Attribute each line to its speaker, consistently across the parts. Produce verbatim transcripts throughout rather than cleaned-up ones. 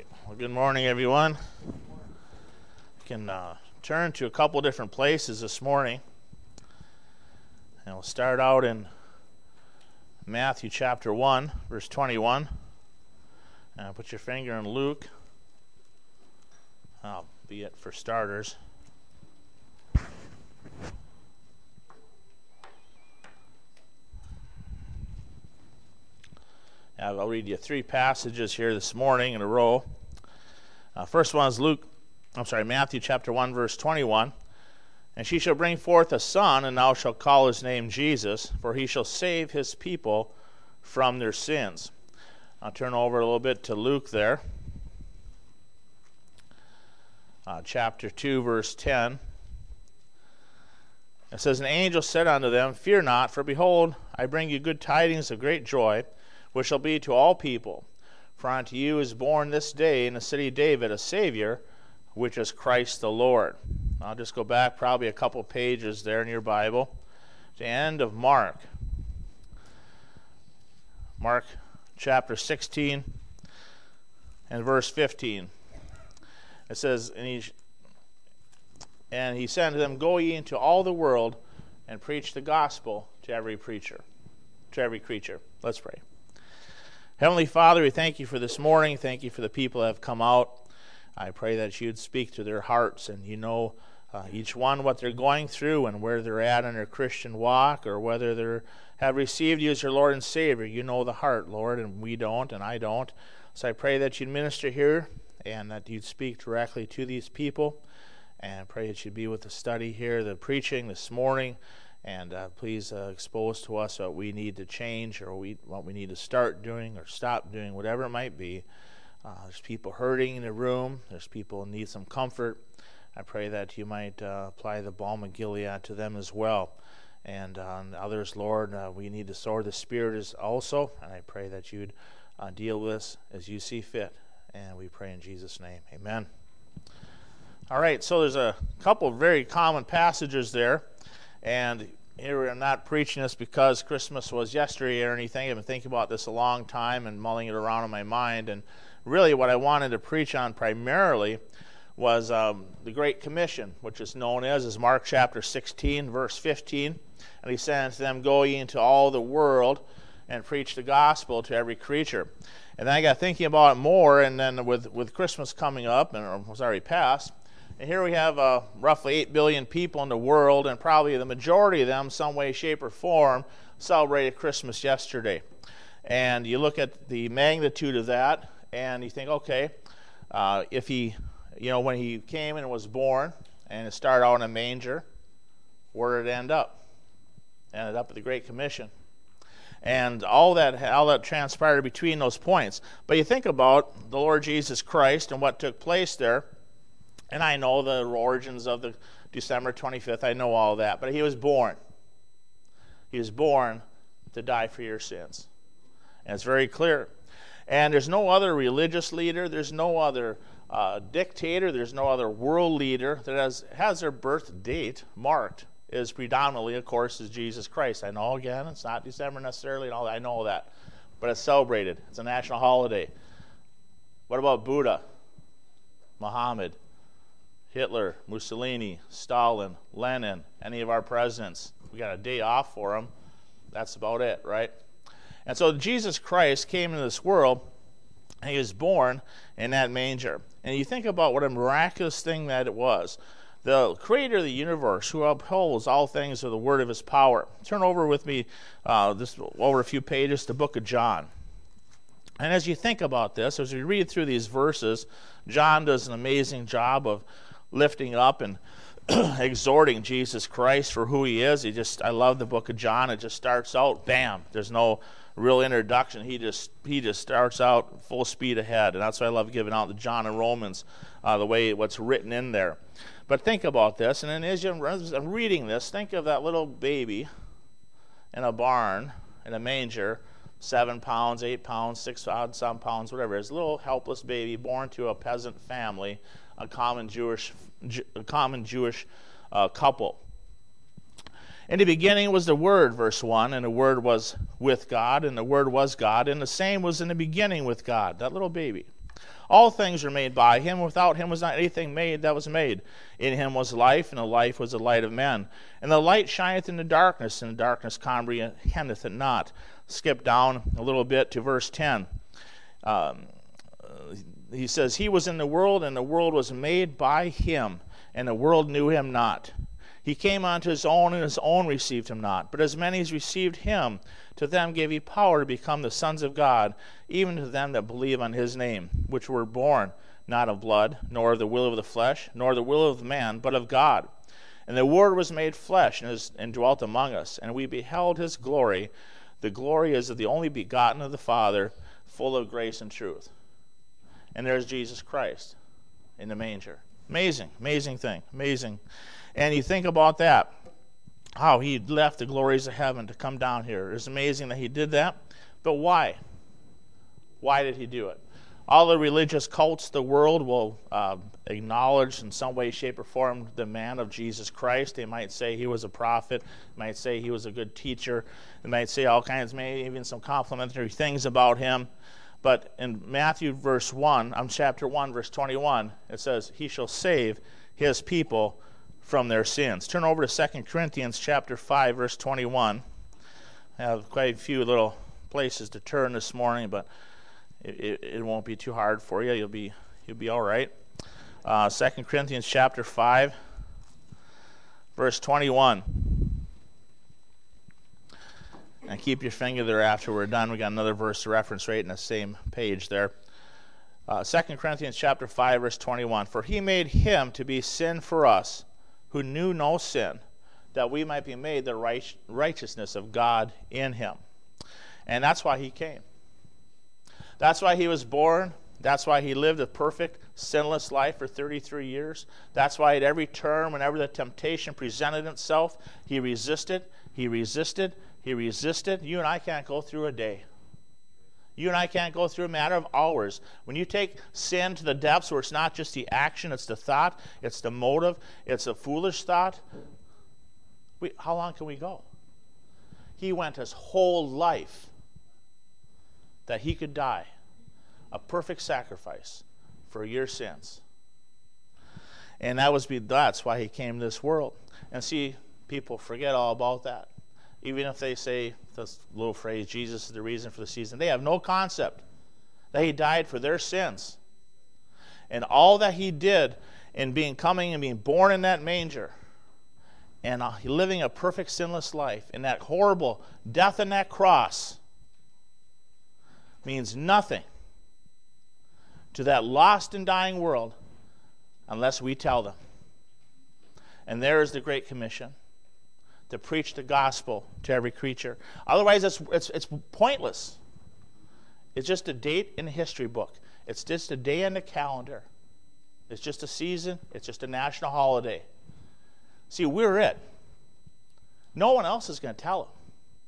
Speaker 1: right. Well, good morning, everyone. You can uh, turn to a couple different places this morning. And we'll start out in Matthew chapter one, verse twenty-one. Uh, put your finger in Luke. I'll be it for starters. I'll read you three passages here this morning in a row. Uh, first one is Luke, I'm sorry, Matthew chapter one, verse twenty-one. And she shall bring forth a son, and thou shalt call his name Jesus, for he shall save his people from their sins. I'll turn over a little bit to Luke there. Uh, chapter two, verse ten. It says, An angel said unto them, Fear not, for behold, I bring you good tidings of great joy, which shall be to all people. For unto you is born this day in the city of David a Savior, which is Christ the Lord. I'll just go back probably a couple pages there in your Bible to the end of Mark. Mark chapter sixteen and verse fifteen. It says, And he, and he said unto them, Go ye into all the world and preach the gospel to every preacher, to every creature. Let's pray. Heavenly Father, we thank you for this morning. Thank you for the people that have come out. I pray that you'd speak to their hearts, and you know uh, each one what they're going through and where they're at in their Christian walk, or whether they have received you as your Lord and Savior. You know the heart, Lord, and we don't, and I don't. So I pray that you'd minister here and that you'd speak directly to these people. And I pray that you'd be with the study here, the preaching this morning. And uh, please uh, expose to us what we need to change, or we, what we need to start doing or stop doing, whatever it might be. Uh, there's people hurting in the room. There's people who need some comfort. I pray that you might uh, apply the balm of Gilead to them as well. And uh, others, Lord, uh, we need to soar the Spirit as also. And I pray that you'd uh, deal with us as you see fit. And we pray in Jesus' name. Amen. All right, so there's a couple of very common passages there. And here I'm not preaching this because Christmas was yesterday or anything. I've been thinking about this a long time and mulling it around in my mind. And really what I wanted to preach on primarily was um, the Great Commission, which is known as, as Mark chapter sixteen, verse fifteen. And he said unto them, Go ye into all the world and preach the gospel to every creature. And then I got thinking about it more, and then with, with Christmas coming up, and it was already past, and here we have uh, roughly eight billion people in the world, and probably the majority of them, some way, shape, or form, celebrated Christmas yesterday. And you look at the magnitude of that, and you think, okay, uh, if he, you know, when he came and was born, and it started out in a manger, where did it end up? It ended up at the Great Commission. And all that, all that transpired between those points. But you think about the Lord Jesus Christ and what took place there. And I know the origins of the December twenty-fifth. I know all that. But he was born. He was born to die for your sins. And it's very clear. And there's no other religious leader. There's no other uh, dictator. There's no other world leader that has, has their birth date marked. Is predominantly, of course, is Jesus Christ. I know, again, it's not December necessarily and all that. I know that. But it's celebrated. It's a national holiday. What about Buddha? Muhammad? Hitler, Mussolini, Stalin, Lenin, any of our presidents. We got a day off for them. That's about it, right? And so Jesus Christ came into this world, and he was born in that manger. And you think about what a miraculous thing that it was. The creator of the universe, who upholds all things with the word of his power. Turn over with me, uh, this over a few pages, to the book of John. And as you think about this, as we read through these verses, John does an amazing job of lifting up and exhorting Jesus Christ for who he is. He just, I love the book of John. It just starts out, bam. There's no real introduction. He just he just starts out full speed ahead. And that's why I love giving out the John and Romans, uh, the way what's written in there. But think about this. And then as I'm reading this, think of that little baby in a barn, in a manger, seven pounds, eight pounds, six odd some pounds, whatever. It's a little helpless baby born to a peasant family, a common Jewish, a common Jewish uh, couple. In the beginning was the Word, verse one, and the Word was with God, and the Word was God, and the same was in the beginning with God, that little baby. All things were made by him. Without him was not anything made that was made. In him was life, and the life was the light of men. And the light shineth in the darkness, and the darkness comprehendeth it not. Skip down a little bit to verse ten. Um, he says, he was in the world, and the world was made by him, and the world knew him not. He came unto his own, and his own received him not. But as many as received him, to them gave he power to become the sons of God, even to them that believe on his name, which were born not of blood, nor of the will of the flesh, nor the will of man, but of God. And the Word was made flesh, and, is, and dwelt among us, and we beheld his glory. The glory is of the only begotten of the Father, full of grace and truth. And there's Jesus Christ in the manger. Amazing, amazing thing, amazing. And you think about that, how he left the glories of heaven to come down here. It's amazing that he did that. But why? Why did he do it? All the religious cults, the world will uh, acknowledge in some way, shape, or form the man of Jesus Christ. They might say he was a prophet. They might say he was a good teacher. They might say all kinds, maybe even some complimentary things about him. But in Matthew verse one, um, chapter one, verse twenty-one, it says, he shall save his people from their sins. Turn over to Second Corinthians chapter five, verse twenty-one. I have quite a few little places to turn this morning, but it, it, it won't be too hard for you. You'll be you'll be all right. Uh, Second Corinthians chapter five, verse twenty-one. And keep your finger there after we're done. We got another verse to reference right in the same page there. Uh, Second Corinthians chapter five, verse twenty-one. For he made him to be sin for us, who knew no sin, that we might be made the right, righteousness of God in him. And that's why he came. That's why he was born. That's why he lived a perfect, sinless life for thirty-three years. That's why at every turn, whenever the temptation presented itself, he resisted, he resisted, he resisted. You and I can't go through a day. You and I can't go through a matter of hours. When you take sin to the depths where it's not just the action, it's the thought, it's the motive, it's a foolish thought, we, how long can we go? He went his whole life that he could die, a perfect sacrifice for your sins. And that was that's why he came to this world. And see, people forget all about that. Even if they say this little phrase, Jesus is the reason for the season, they have no concept that he died for their sins. And all that he did in being coming and being born in that manger and uh, living a perfect sinless life in that horrible death on that cross means nothing to that lost and dying world unless we tell them. And there is the Great Commission, to preach the gospel to every creature. Otherwise, it's, it's, it's pointless. It's just a date in a history book. It's just a day on the calendar. It's just a season. It's just a national holiday. See, we're it. No one else is going to tell them.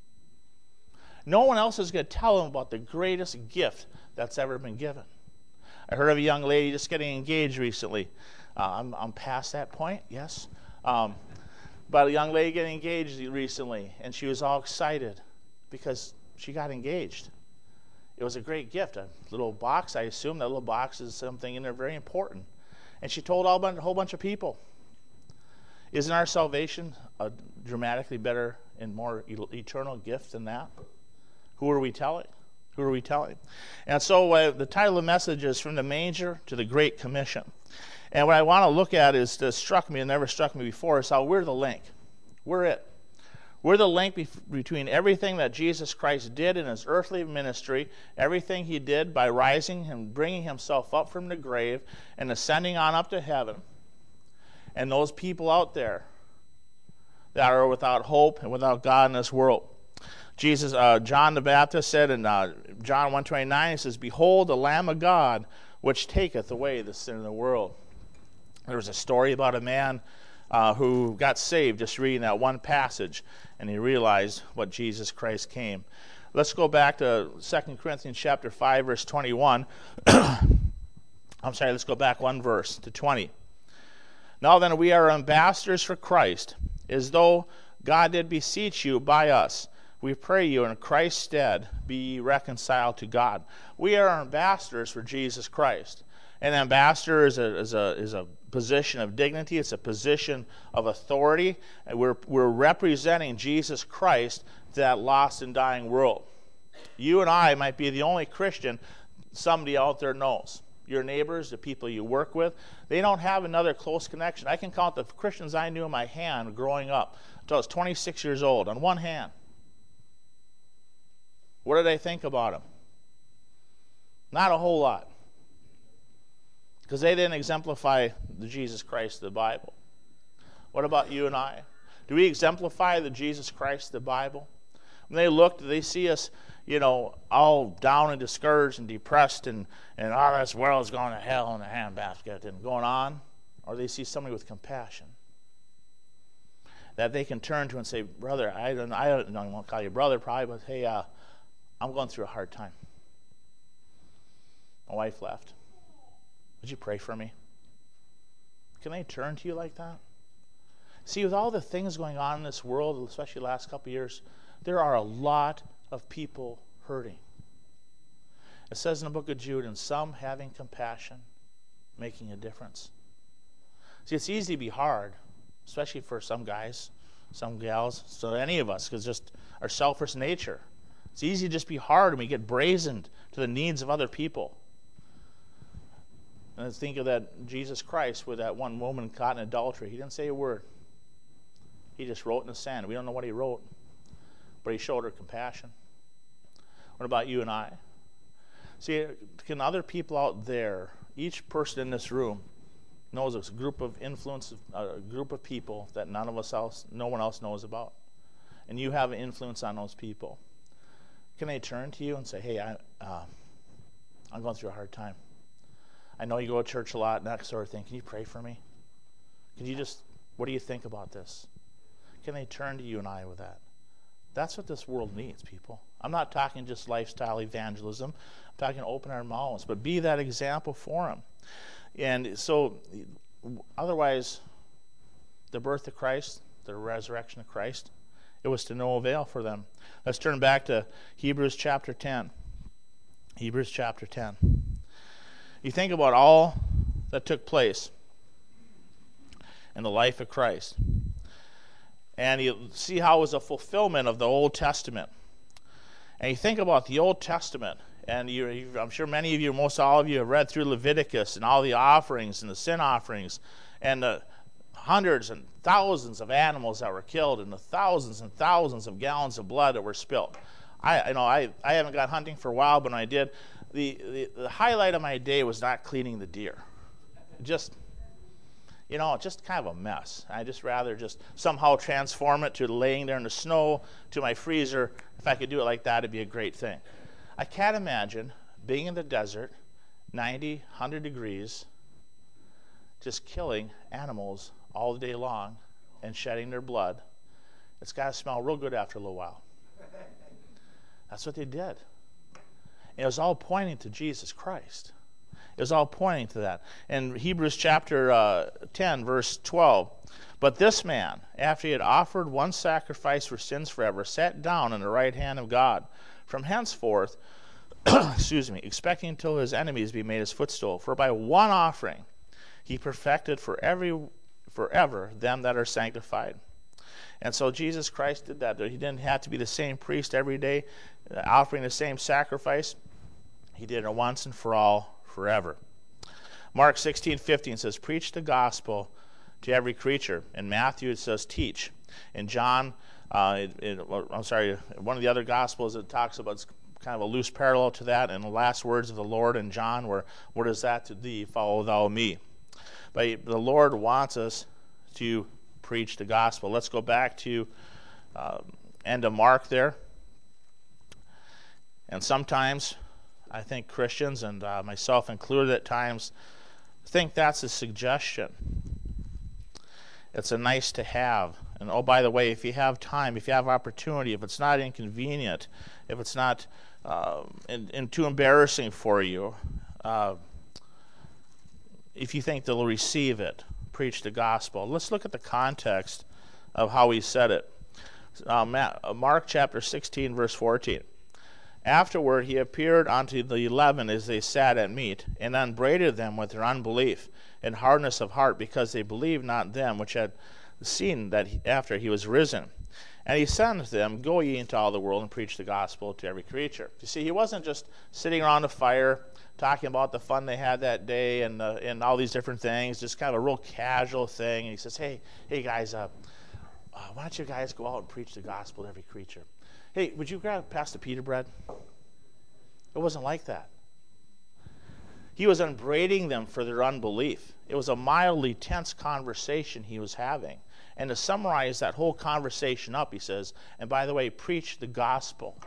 Speaker 1: No one else is going to tell them about the greatest gift that's ever been given. I heard of a young lady just getting engaged recently. Uh, I'm, I'm past that point, yes. Um, But a young lady getting engaged recently, and she was all excited because she got engaged. It was a great gift, a little box. I assume that little box is something in there very important. And she told all, a whole bunch of people. Isn't our salvation a dramatically better and more eternal gift than that? Who are we telling? Who are we telling? And so uh, the title of the message is From the Manger to the Great Commission. And what I want to look at is, that struck me, and never struck me before, is how we're the link. We're it. We're the link be- between everything that Jesus Christ did in his earthly ministry, everything he did by rising and bringing himself up from the grave and ascending on up to heaven, and those people out there that are without hope and without God in this world. Jesus, uh, John the Baptist said in uh, John one twenty-nine, he says, "Behold, the Lamb of God, which taketh away the sin of the world." There was a story about a man uh, who got saved just reading that one passage, and he realized what Jesus Christ came. Let's go back to Second Corinthians chapter five, verse twenty-one. I'm sorry, let's go back one verse to twenty. "Now then, we are ambassadors for Christ, as though God did beseech you by us. We pray you in Christ's stead, be ye reconciled to God." We are ambassadors for Jesus Christ. An ambassador is a is a is a position of dignity. It's a position of authority, and we're we're representing Jesus Christ to that lost and dying world. You and I might be the only Christian somebody out there knows. Your neighbors, the people you work with, they don't have another close connection. I can count the Christians I knew in my hand growing up until I was twenty-six years old on one hand. What did I think about them? Not a whole lot. Because they didn't exemplify the Jesus Christ of the Bible. What about you and I? Do we exemplify the Jesus Christ of the Bible? When they look, do they see us, you know, all down and discouraged and depressed and, and oh, this world's going to hell in a handbasket and going on? Or they see somebody with compassion that they can turn to and say, brother, I don't, I don't, I won't call you brother probably, but hey, uh, I'm going through a hard time. My wife left. Would you pray for me? Can I turn to you like that? See, with all the things going on in this world, especially the last couple of years, there are a lot of people hurting. It says in the book of Jude, and some having compassion, making a difference. See, it's easy to be hard, especially for some guys, some gals, so any of us, because just our selfish nature. It's easy to just be hard and we get brazened to the needs of other people. And let's think of that Jesus Christ with that one woman caught in adultery. He didn't say a word. He just wrote in the sand. We don't know what he wrote, but he showed her compassion. What about you and I? See, can other people out there, each person in this room knows a group of influence, a group of people that none of us else, no one else knows about, and you have an influence on those people. Can they turn to you and say, "Hey, I, uh, I'm going through a hard time. I know you go to church a lot and that sort of thing. Can you pray for me? Can you just, what do you think about this?" Can they turn to you and I with that? That's what this world needs, people. I'm not talking just lifestyle evangelism. I'm talking open our mouths, but be that example for them. And so, otherwise, the birth of Christ, the resurrection of Christ, it was to no avail for them. Let's turn back to Hebrews chapter ten. Hebrews chapter ten. You think about all that took place in the life of Christ. And you see how it was a fulfillment of the Old Testament. And you think about the Old Testament, and you, you, I'm sure many of you, most all of you, have read through Leviticus and all the offerings and the sin offerings and the hundreds and thousands of animals that were killed and the thousands and thousands of gallons of blood that were spilled. I, you know, I, I haven't gone hunting for a while, but when I did, the, the, the highlight of my day was not cleaning the deer. Just... You know, just kind of a mess. I just rather just somehow transform it to laying there in the snow, to my freezer. If I could do it like that, it'd be a great thing. I can't imagine being in the desert, ninety, one hundred degrees, just killing animals all day long and shedding their blood. It's got to smell real good after a little while. That's what they did. And it was all pointing to Jesus Christ. It was all pointing to that. In Hebrews chapter uh, ten, verse twelve, but this man, after he had offered one sacrifice for sins forever, sat down on the right hand of God. From henceforth, excuse me, expecting until his enemies be made his footstool. For by one offering he perfected for every forever them that are sanctified. And so Jesus Christ did that. He didn't have to be the same priest every day, offering the same sacrifice. He did it once and for all, forever. Mark sixteen fifteen says, preach the gospel to every creature. In Matthew it says, teach. In John, uh, it, it, I'm sorry, one of the other gospels it talks about, it's kind of a loose parallel to that, and the last words of the Lord in John were, what is that to thee? Follow thou me. But the Lord wants us to preach the gospel. Let's go back to uh, end of Mark there. And sometimes I think Christians, and uh, myself included at times, think that's a suggestion. It's a nice to have. And oh, by the way, if you have time, if you have opportunity, if it's not inconvenient, if it's not uh, and, and too embarrassing for you, uh, if you think they'll receive it, preach the gospel. Let's look at the context of how he said it. Uh, Mark chapter sixteen, verse fourteen. Afterward he appeared unto the eleven as they sat at meat, and upbraided them with their unbelief and hardness of heart, because they believed not them which had seen that he, after he was risen. And he said unto them, Go ye into all the world and preach the gospel to every creature. You see, he wasn't just sitting around the fire talking about the fun they had that day and uh, and all these different things, just kind of a real casual thing. And he says, hey, hey guys, uh, uh, why don't you guys go out and preach the gospel to every creature? Hey, would you grab pass the pita bread? It wasn't like that. He was upbraiding them for their unbelief. It was a mildly tense conversation he was having. And to summarize that whole conversation up, he says, and by the way, preach the gospel.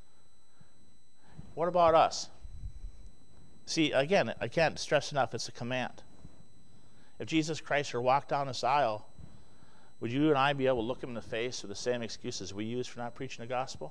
Speaker 1: What about us? See, again, I can't stress enough, it's a command. If Jesus Christ were to walk down this aisle, would you and I be able to look him in the face with the same excuses we use for not preaching the gospel?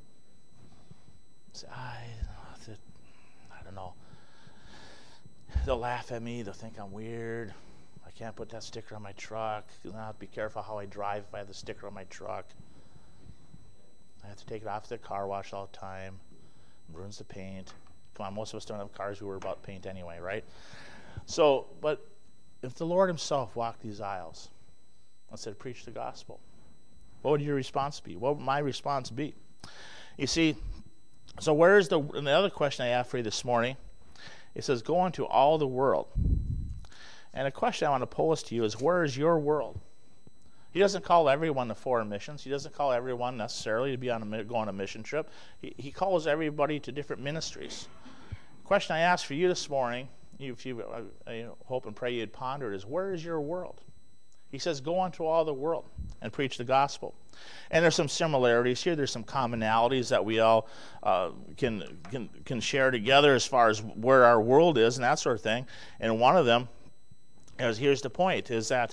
Speaker 1: Say, I, I don't know. They'll laugh at me. They'll think I'm weird. I can't put that sticker on my truck. I'll have to be careful how I drive if I have the sticker on my truck. I have to take it off the car wash all the time. It ruins the paint. Come on, most of us don't have cars. We worry about paint anyway, right? So, but if the Lord himself walked these aisles and said, preach the gospel, what would your response be? What would my response be? You see, so where is the, and the other question I have for you this morning, it says, go into all the world. And a question I want to pose to you is, where is your world? He doesn't call everyone to foreign missions. He doesn't call everyone necessarily to be on a, go on a mission trip. He, he calls everybody to different ministries. The question I ask for you this morning, if you I, I hope and pray you'd ponder it, is, where is your world? He says, go into all the world and preach the gospel. And there's some similarities here. There's some commonalities that we all uh, can, can can share together as far as where our world is and that sort of thing. And one of them is, here's the point, is that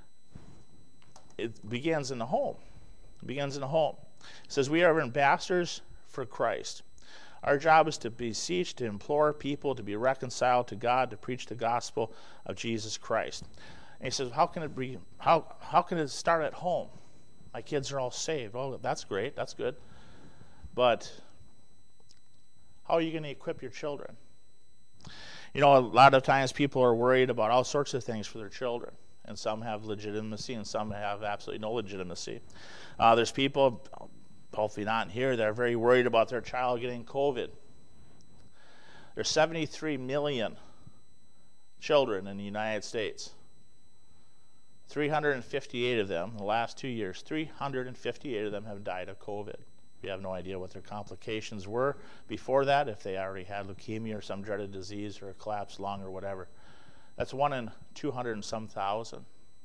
Speaker 1: it begins in the home. It begins in the home. It says, we are ambassadors for Christ. Our job is to beseech, to implore people to be reconciled to God, to preach the gospel of Jesus Christ. And he says, how can it be, how how can it start at home? My kids are all saved. Oh, that's great. That's good. But how are you going to equip your children? You know, a lot of times people are worried about all sorts of things for their children. And some have legitimacy and some have absolutely no legitimacy. Uh, there's people, hopefully not here, that are very worried about their child getting COVID. There's seventy-three million children in the United States. three hundred fifty-eight of them, in the last two years, three hundred fifty-eight of them have died of COVID. We have no idea what their complications were before that, if they already had leukemia or some dreaded disease or a collapsed lung or whatever. That's one in two hundred and some thousand.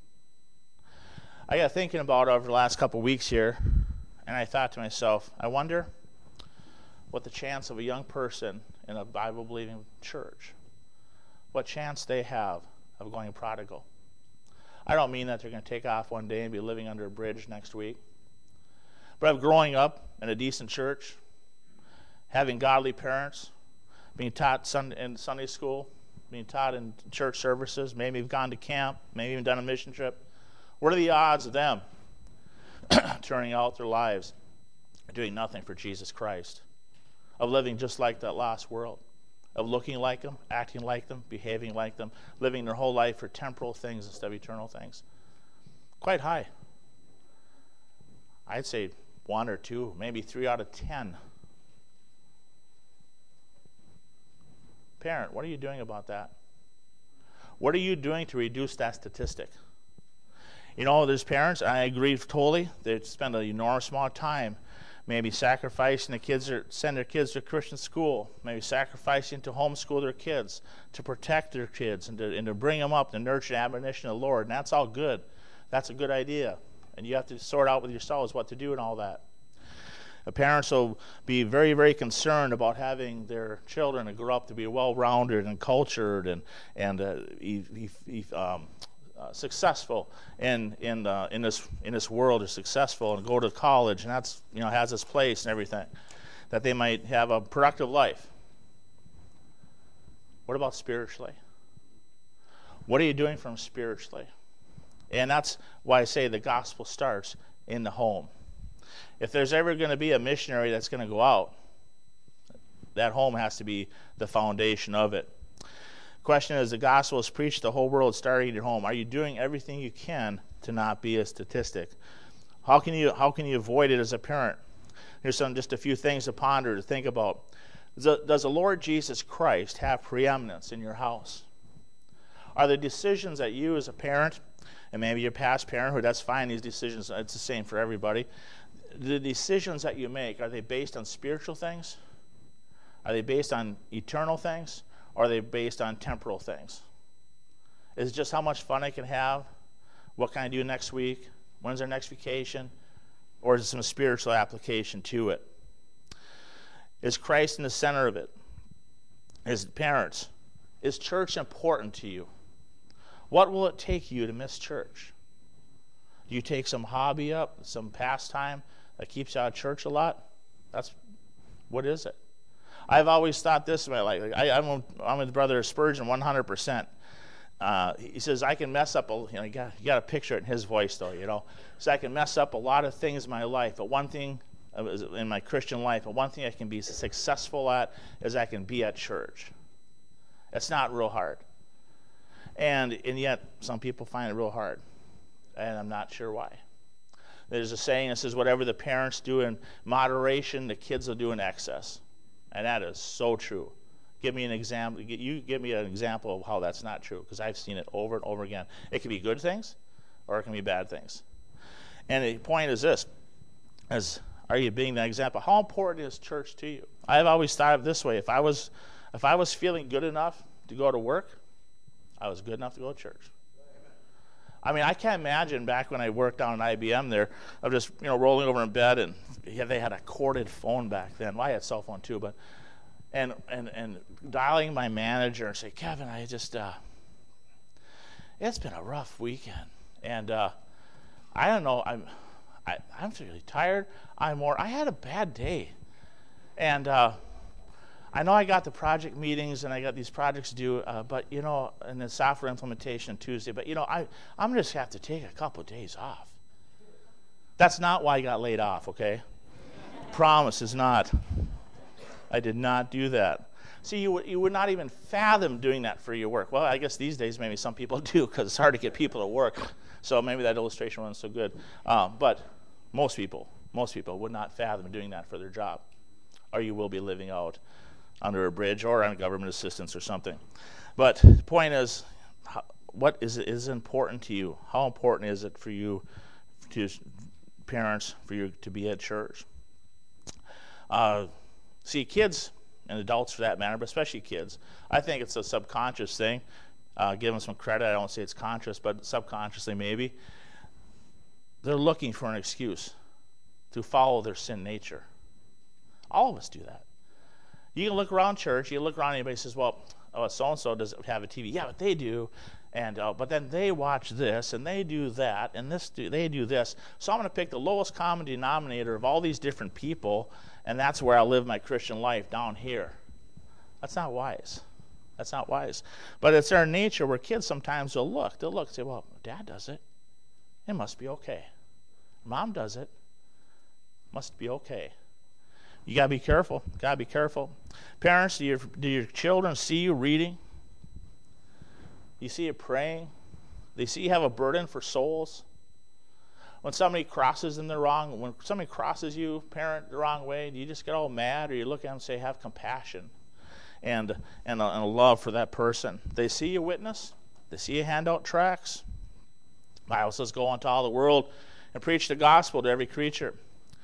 Speaker 1: I got thinking about it over the last couple of weeks here, and I thought to myself, I wonder what the chance of a young person in a Bible-believing church, what chance they have of going prodigal. I don't mean that they're going to take off one day and be living under a bridge next week. But of growing up in a decent church, having godly parents, being taught in Sunday school, being taught in church services, maybe you've gone to camp, maybe even done a mission trip. What are the odds of them turning out their lives, doing nothing for Jesus Christ, of living just like that lost world, of looking like them, acting like them, behaving like them, living their whole life for temporal things instead of eternal things? Quite high. I'd say one or two, maybe three out of ten. Parent, what are you doing about that? What are you doing to reduce that statistic? You know, there's parents, I agree totally, they spend an enormous amount of time maybe sacrificing the kids, or send their kids to Christian school, maybe sacrificing to homeschool their kids, to protect their kids, and to, and to bring them up, to nurture and admonition of the Lord. And that's all good. That's a good idea. And you have to sort out with yourselves what to do and all that. The parents will be very, very concerned about having their children to grow up to be well-rounded and cultured and and uh, e- e- e- um, uh, successful in in uh, in this in this world, are successful and go to college, and that's, you know, has its place and everything. That they might have a productive life. What about spiritually? What are you doing for them spiritually? And that's why I say the gospel starts in the home. If there's ever going to be a missionary that's going to go out, that home has to be the foundation of it. Question is, the gospel is preached to the whole world starting in your home. Are you doing everything you can to not be a statistic? How can you how can you avoid it as a parent? Here's some just a few things to ponder, to think about. Does the Lord Jesus Christ have preeminence in your house? Are the decisions that you as a parent, and maybe your past parenthood, that's fine, these decisions, it's the same for everybody. The decisions that you make, are they based on spiritual things? Are they based on eternal things? Or are they based on temporal things? Is it just how much fun I can have? What can I do next week? When's our next vacation? Or is it some spiritual application to it? Is Christ in the center of it? As parents, is church important to you? What will it take you to miss church? Do you take some hobby up, some pastime that keeps you out of church a lot? That's what is it? I've always thought this in my life. Like I, I'm, a, I'm with Brother Spurgeon one hundred percent. Uh, he says, I can mess up, a, you know, you got, you got to picture it in his voice though, you know. So I can mess up a lot of things in my life, but one thing in my Christian life, but one thing I can be successful at is I can be at church. It's not real hard. And, and yet, some people find it real hard. And I'm not sure why. There's a saying that says, whatever the parents do in moderation, the kids will do in excess. And that is so true. Give me an example. You give me an example of how that's not true, because I've seen it over and over again. It can be good things, or it can be bad things. And the point is this: as are you being that example? How important is church to you? I've always thought of it this way: if I was, if I was feeling good enough to go to work, I was good enough to go to church. I mean, I can't imagine back when I worked down at I B M there, of just, you know, rolling over in bed, and yeah, they had a corded phone back then. Well, I had a cell phone too, but and and and dialing my manager and say, Kevin, I just uh, it's been a rough weekend, and uh, I don't know, I'm I, I'm really tired. I'm more. I had a bad day, and uh, I know I got the project meetings and I got these projects due, uh, but you know, and the software implementation Tuesday. But you know, I I'm just have to take a couple of days off. That's not why I got laid off. Okay, promise is not. I did not do that. See, you would you would not even fathom doing that for your work. Well, I guess these days maybe some people do, because it's hard to get people to work. So maybe that illustration wasn't so good. Um, but most people, most people would not fathom doing that for their job, or you will be living out under a bridge or on government assistance or something. But the point is, how, what is is important to you? How important is it for you, to parents, for you to be at church? Uh, see, kids and adults for that matter, but especially kids, I think it's a subconscious thing. Uh, give them some credit. I don't say it's conscious, but subconsciously maybe. They're looking for an excuse to follow their sin nature. All of us do that. You can look around church, you look around, anybody says, well, oh, so-and-so doesn't have a T V. Yeah, but they do. And uh, but then they watch this, and they do that, and this do, they do this. So I'm going to pick the lowest common denominator of all these different people, and that's where I'll live my Christian life, down here. That's not wise. That's not wise. But it's our nature where kids sometimes will look. They'll look and say, well, Dad does it. It must be okay. Mom does it. Must be okay. You got to be careful. Got to be careful. Parents, do your, do your children see you reading? You see you praying? They see you have a burden for souls? When somebody crosses them the wrong, when somebody crosses you, parent, the wrong way, do you just get all mad, or you look at them and say, have compassion and and a, and a love for that person? They see you witness. They see you hand out tracts. The Bible says, go into all the world and preach the gospel to every creature.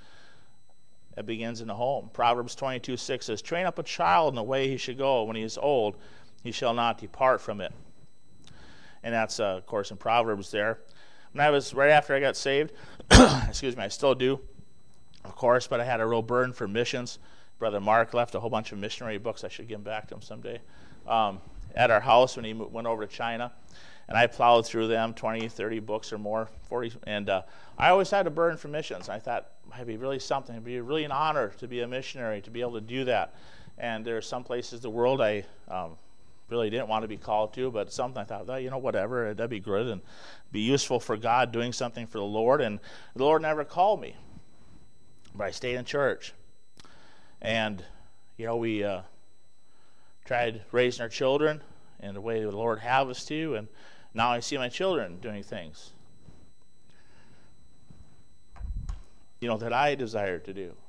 Speaker 1: It begins in the home. Proverbs twenty-two six says, train up a child in the way he should go. When he is old, he shall not depart from it. And that's, uh, of course, in Proverbs there. When I was, right after I got saved, excuse me, I still do, of course, but I had a real burden for missions. Brother Mark left a whole bunch of missionary books. I should give them back to him someday. Um, at our house when he went over to China. And I plowed through them, twenty, thirty books or more, forty. And uh, I always had a burden for missions. I thought it would be really something. It would be really an honor to be a missionary, to be able to do that. And there are some places in the world I um, really didn't want to be called to, but something I thought, well, you know, whatever, that'd be good and be useful for God, doing something for the Lord. And the Lord never called me. But I stayed in church. And you know, we uh, tried raising our children in the way the Lord have us to, and now I see my children doing things, you know, that I desire to do.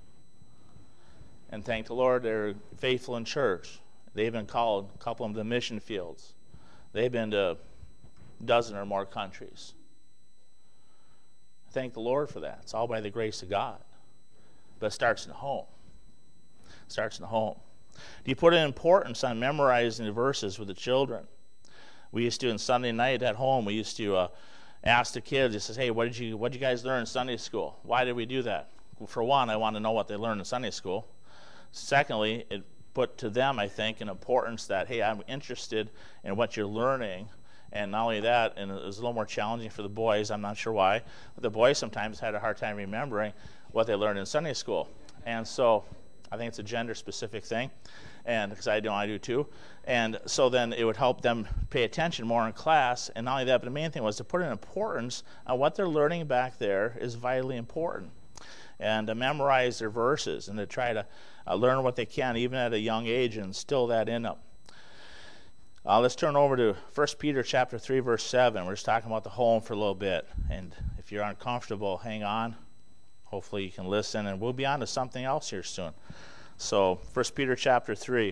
Speaker 1: And thank the Lord, they're faithful in church. They've been called, a couple of them, to mission fields. They've been to a dozen or more countries. Thank the Lord for that. It's all by the grace of God. But it starts in the home. It starts in the home. Do you put an importance on memorizing the verses with the children? We used to, on Sunday night at home, we used to uh, ask the kids, it says, hey, what did you what did you guys learn in Sunday school? Why did we do that? Well, for one, I want to know what they learned in Sunday school. Secondly, it put to them, I think, an importance that, hey, I'm interested in what you're learning. And not only that, and it was a little more challenging for the boys, I'm not sure why, but the boys sometimes had a hard time remembering what they learned in Sunday school. And so I think it's a gender-specific thing, and because I know I do too. And so then it would help them pay attention more in class. And not only that, but the main thing was to put an importance on what they're learning back there is vitally important. And to memorize their verses and to try to uh, learn what they can, even at a young age, and instill that in them. Uh, let's turn over to First Peter chapter three, verse seven. We're just talking about the home for a little bit. And if you're uncomfortable, hang on. Hopefully you can listen, and we'll be on to something else here soon. So, First Peter chapter three.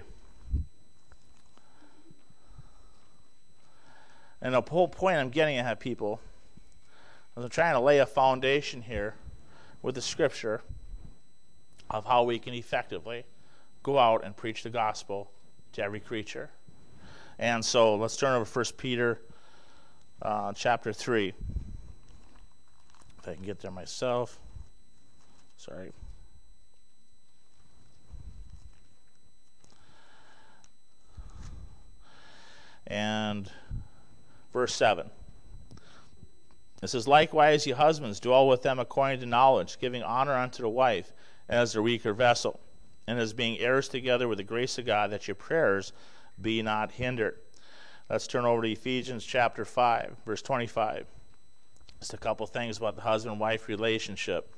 Speaker 1: And the whole point I'm getting at, people, is I'm trying to lay a foundation here with the Scripture of how we can effectively go out and preach the gospel to every creature. And so let's turn over to First Peter uh, chapter three. If I can get there myself. Sorry. And verse seven. It says, likewise, ye husbands, dwell with them according to knowledge, giving honor unto the wife as their weaker vessel, and as being heirs together with the grace of God, that your prayers be not hindered. Let's turn over to Ephesians chapter five, verse twenty-five. Just a couple things about the husband-wife relationship.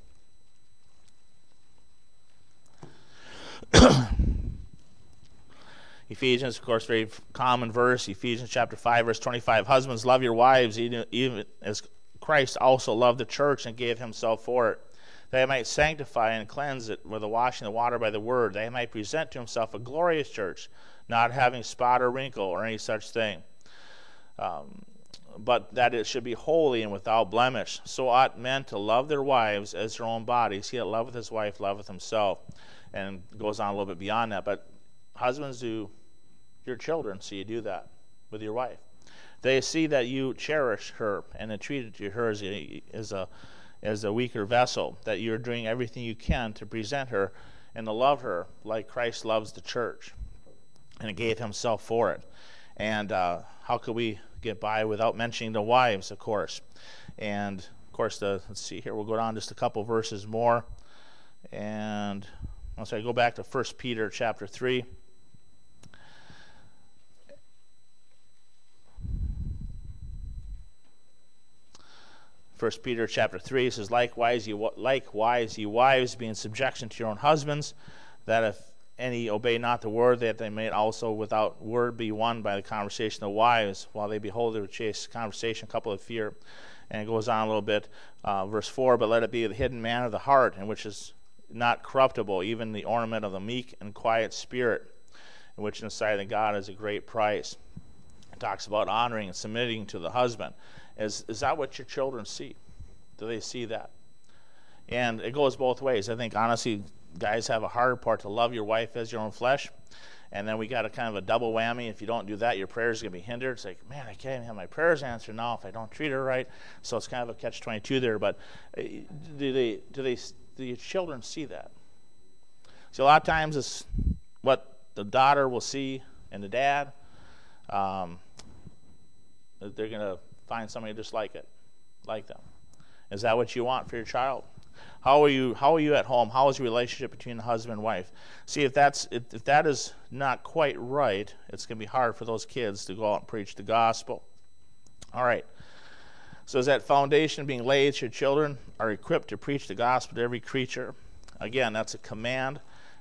Speaker 1: Ephesians, of course, very common verse. Ephesians chapter five, verse twenty-five. Husbands, love your wives, even, even as Christ also loved the church and gave himself for it, that he might sanctify and cleanse it with the washing of the water by the word, that he might present to himself a glorious church, not having spot or wrinkle or any such thing, um, but that it should be holy and without blemish. So ought men to love their wives as their own bodies. He that loveth his wife loveth himself. And goes on a little bit beyond that. But husbands, do your children see you do that with your wife. They see that you cherish her and entreat her as a, as a as a weaker vessel, that you're doing everything you can to present her and to love her like Christ loves the church and gave himself for it. And uh, how could we get by without mentioning the wives, of course? And, of course, the, let's see here. We'll go down just a couple verses more. And I'm sorry, go back to First Peter chapter three. First Peter chapter three says, likewise, you likewise, ye wives, be in subjection to your own husbands, that if any obey not the word, that they may also without word be won by the conversation of wives, while they behold their chaste conversation, couple of fear. And it goes on a little bit, uh, verse four, but let it be the hidden man of the heart, in which is not corruptible, even the ornament of the meek and quiet spirit, in which in the sight of God is a great price. It talks about honoring and submitting to the husband. Is is that what your children see? Do they see that? And it goes both ways. I think, honestly, guys have a harder part to love your wife as your own flesh. And then we got a kind of a double whammy. If you don't do that, your prayers are going to be hindered. It's like, man, I can't even have my prayers answered now if I don't treat her right. So it's kind of a catch twenty-two there. But do they do they do your children see that? See, a lot of times it's what the daughter will see in the dad. Um, they're going to find somebody just like it, like them. Is that what you want for your child? How are you? How are you at home? How is your relationship between the husband and wife? See, if that's if, if that is not quite right, it's going to be hard for those kids to go out and preach the gospel. All right. So is that foundation being laid? Your children are equipped to preach the gospel to every creature. Again, that's a command.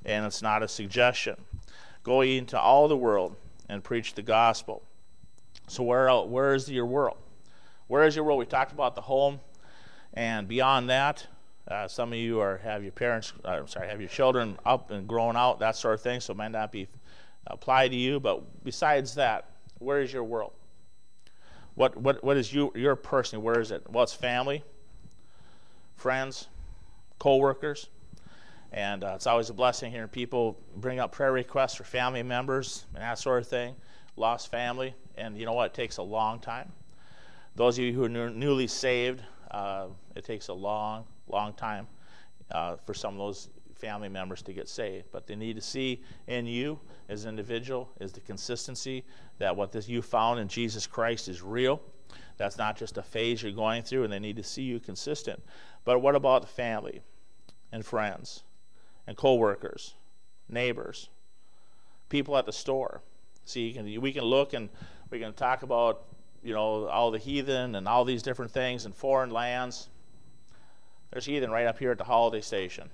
Speaker 1: and it's not a suggestion. Go ye into all the world and preach the gospel. So where else, where is your world? Where is your world? We talked about the home, and beyond that, uh, some of you are have your parents, uh, I'm sorry, have your children up and growing out, that sort of thing, so it might not be applied to you. But besides that, where is your world? What what what is you your person? Where is it? Well, it's family, friends, co-workers, and uh, it's always a blessing hearing people bring up prayer requests for family members and that sort of thing, lost family, and you know what? It takes a long time. Those of you who are new, newly saved, uh, it takes a long, long time uh, for some of those family members to get saved. But they need to see in you as an individual is the consistency that what this you found in Jesus Christ is real. That's not just a phase you're going through, and they need to see you consistent. But what about the family and friends and co-workers, neighbors, people at the store? See, you can, we can look and we can talk about, you know, all the heathen and all these different things in foreign lands. There's heathen right up here at the holiday station,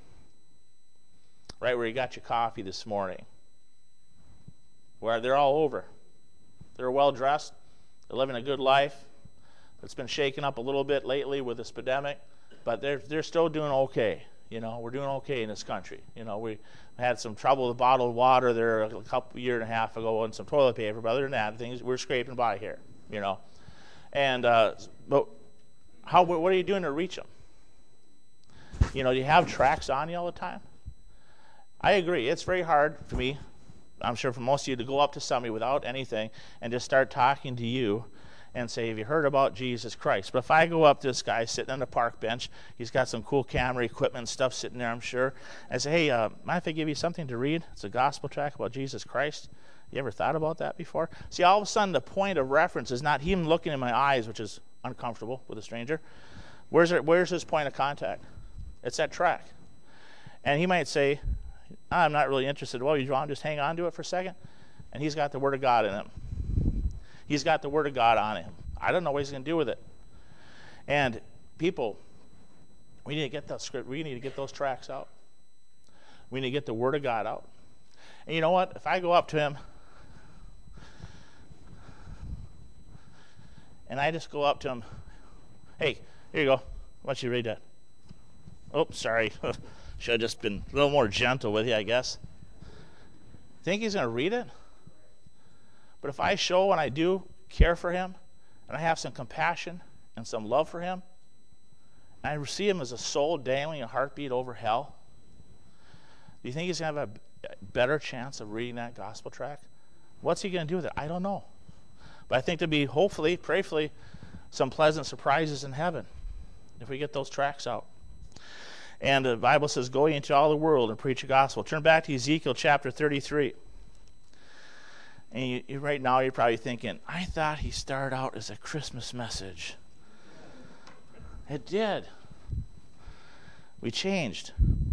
Speaker 1: right where you got your coffee this morning, where they're all over. They're well dressed. They're living a good life. It's been shaken up a little bit lately with this pandemic, but they're they're still doing okay. You know, we're doing okay in this country. You know, we had some trouble with bottled water there a couple year and a half ago and some toilet paper, but other than that, things we're scraping by here. You know, and uh, but how? What are you doing to reach them? You know, do you have tracts on you all the time? I agree. It's very hard for me, I'm sure for most of you, to go up to somebody without anything and just start talking to you and say, have you heard about Jesus Christ? But if I go up to this guy sitting on the park bench, he's got some cool camera equipment and stuff sitting there, I'm sure. I say, hey, uh, mind if I give you something to read? It's a gospel tract about Jesus Christ. You ever thought about that before? See, all of a sudden, the point of reference is not him looking in my eyes, which is uncomfortable with a stranger. Where's it, where's his point of contact? It's that tract. And he might say, I'm not really interested. Well, you want to just hang on to it for a second? And he's got the Word of God in him. He's got the Word of God on him. I don't know what he's going to do with it. And people, we need to get that script. We need to get those tracts out. We need to get the Word of God out. And you know what? If I go up to him, and I just go up to him, hey, here you go. Why don't you read that? Oh, sorry. Should have just been a little more gentle with you, I guess. Think he's going to read it? But if I show and I do care for him, and I have some compassion and some love for him, and I see him as a soul dangling a heartbeat over hell, do you think he's going to have a better chance of reading that gospel tract? What's he going to do with it? I don't know. But I think there'll be, hopefully, prayerfully, some pleasant surprises in heaven if we get those tracts out. And the Bible says, go into all the world and preach the gospel. Turn back to Ezekiel chapter thirty-three. And you, you, right now you're probably thinking, I thought he started out as a Christmas message. It did. We changed.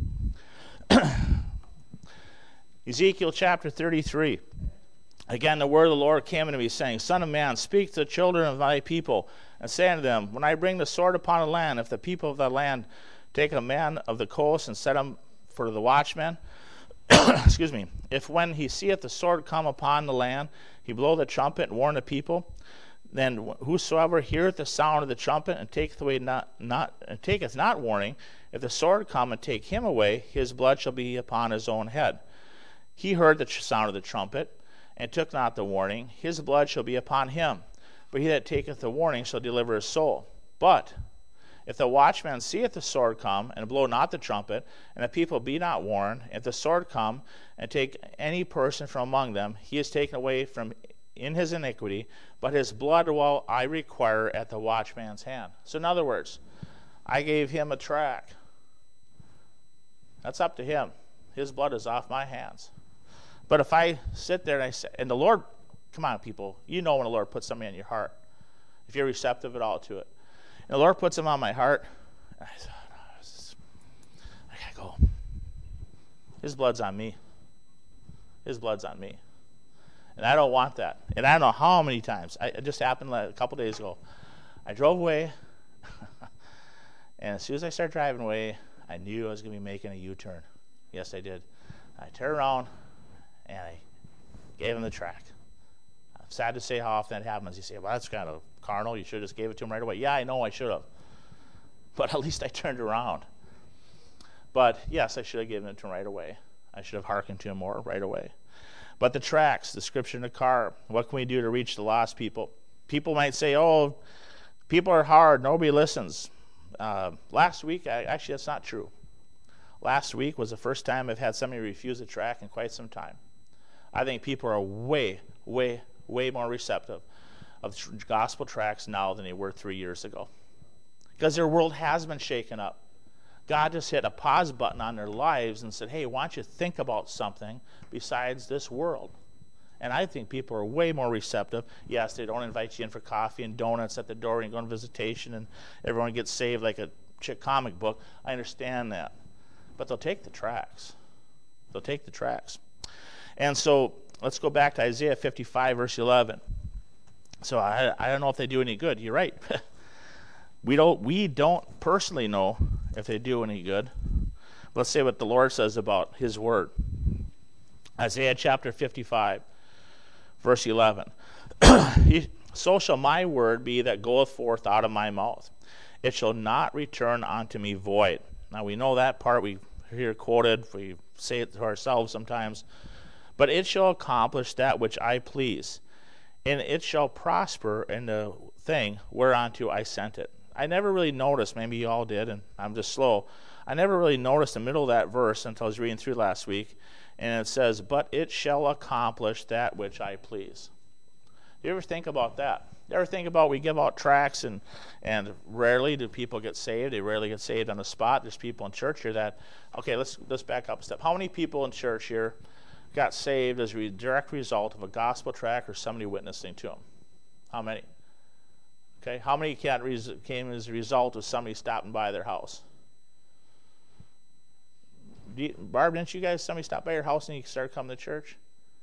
Speaker 1: Ezekiel chapter thirty-three. Again, the word of the Lord came unto me, saying, Son of man, speak to the children of thy people, and say unto them, when I bring the sword upon the land, if the people of the land take a man of the coast and set him for the watchman, excuse me, if when he seeth the sword come upon the land, he blow the trumpet and warn the people, then whosoever heareth the sound of the trumpet and taketh away not, not and taketh not warning, if the sword come and take him away, his blood shall be upon his own head. He heard the sound of the trumpet and took not the warning, his blood shall be upon him. But he that taketh the warning shall deliver his soul. But if the watchman seeth the sword come, and blow not the trumpet, and the people be not warned, if the sword come, and take any person from among them, he is taken away from in his iniquity, but his blood will I require at the watchman's hand. So in other words, I gave him a tract. That's up to him. His blood is off my hands. But if I sit there and I say, and the Lord, come on, people, you know when the Lord puts something in your heart, if you're receptive at all to it. And the Lord puts them on my heart. I thought, oh, I gotta go. His blood's on me. His blood's on me. And I don't want that. And I don't know how many times. I, it just happened like a couple days ago. I drove away. And as soon as I started driving away, I knew I was going to be making a U-turn. Yes, I did. I turned around and I gave him the track. I'm sad to say how often that happens. You say, well, that's kind of carnal. You should have just gave it to him right away. Yeah, I know I should have. But at least I turned around. But yes, I should have given it to him right away. I should have hearkened to him more right away. But the tracks, the scripture in the car, what can we do to reach the lost people? People might say, oh, people are hard. Nobody listens. Uh, last week, I, actually, that's not true. Last week was the first time I've had somebody refuse a track in quite some time. I think people are way, way, way more receptive of tr- gospel tracts now than they were three years ago. Because their world has been shaken up. God just hit a pause button on their lives and said, hey, why don't you think about something besides this world? And I think people are way more receptive. Yes, they don't invite you in for coffee and donuts at the door and you go on visitation and everyone gets saved like a chick comic book. I understand that. But they'll take the tracts. They'll take the tracts. And so let's go back to Isaiah fifty-five, verse eleven. So I, I don't know if they do any good. You're right. We don't we don't personally know if they do any good. Let's say what the Lord says about his word. Isaiah chapter fifty-five, verse eleven. So shall my word be that goeth forth out of my mouth. It shall not return unto me void. Now we know that part. We hear quoted. We say it to ourselves sometimes. But it shall accomplish that which I please. And it shall prosper in the thing whereunto I sent it. I never really noticed, maybe you all did, and I'm just slow. I never really noticed the middle of that verse until I was reading through last week. And it says, but it shall accomplish that which I please. Do you ever think about that? You ever think about we give out tracts and, and rarely do people get saved? They rarely get saved on the spot. There's people in church here that, okay, let's, let's back up a step. How many people in church here got saved as a direct result of a gospel tract or somebody witnessing to them? How many? Okay, how many came as a result of somebody stopping by their house? You, Barb, didn't you guys, somebody stop by your house and you started coming to church?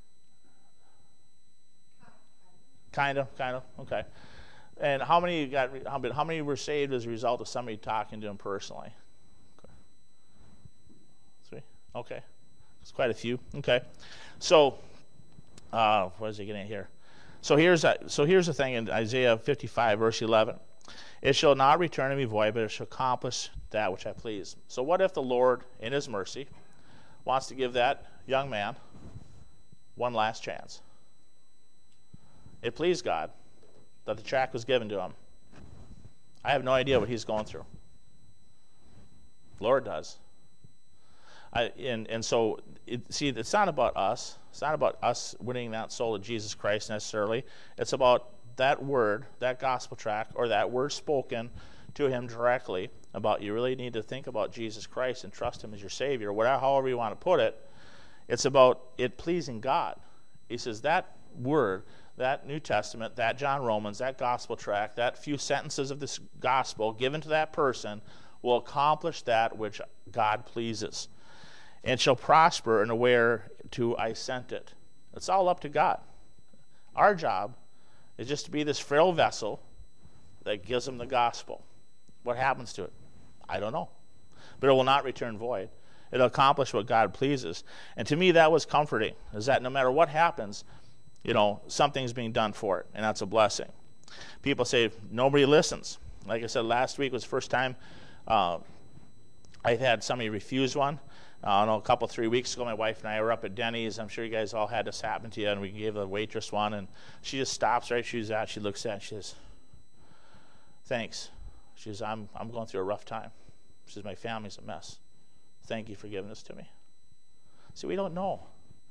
Speaker 1: Kind of, kind of, okay. And how many got? How many, how many were saved as a result of somebody talking to them personally? Okay. Three, okay. It's quite a few, okay. So, uh, what is he getting at here? So here's a, so here's the thing in Isaiah fifty-five, verse eleven. It shall not return to me void, but it shall accomplish that which I please. So what if the Lord, in his mercy, wants to give that young man one last chance? It pleased God that the tract was given to him. I have no idea what he's going through. The Lord does. I, and, and so, it, see, it's not about us. It's not about us winning that soul to Jesus Christ necessarily. It's about that word, that gospel tract, or that word spoken to him directly about you really need to think about Jesus Christ and trust him as your Savior, whatever, however you want to put it. It's about it pleasing God. He says that word, that New Testament, that John Romans, that gospel tract, that few sentences of this gospel given to that person will accomplish that which God pleases. And shall prosper in a where to I sent it. It's all up to God. Our job is just to be this frail vessel that gives them the gospel. What happens to it? I don't know. But it will not return void. It'll accomplish what God pleases. And to me, that was comforting, is that no matter what happens, you know, something's being done for it, and that's a blessing. People say, nobody listens. Like I said, last week was the first time uh, I had somebody refuse one. Uh, I don't know, a couple, three weeks ago, my wife and I were up at Denny's. I'm sure you guys all had this happen to you, and we gave the waitress one, and she just stops right she's at. She looks at it, and she says, thanks. She says, I'm, I'm going through a rough time. She says, my family's a mess. Thank you for giving this to me. See, we don't know.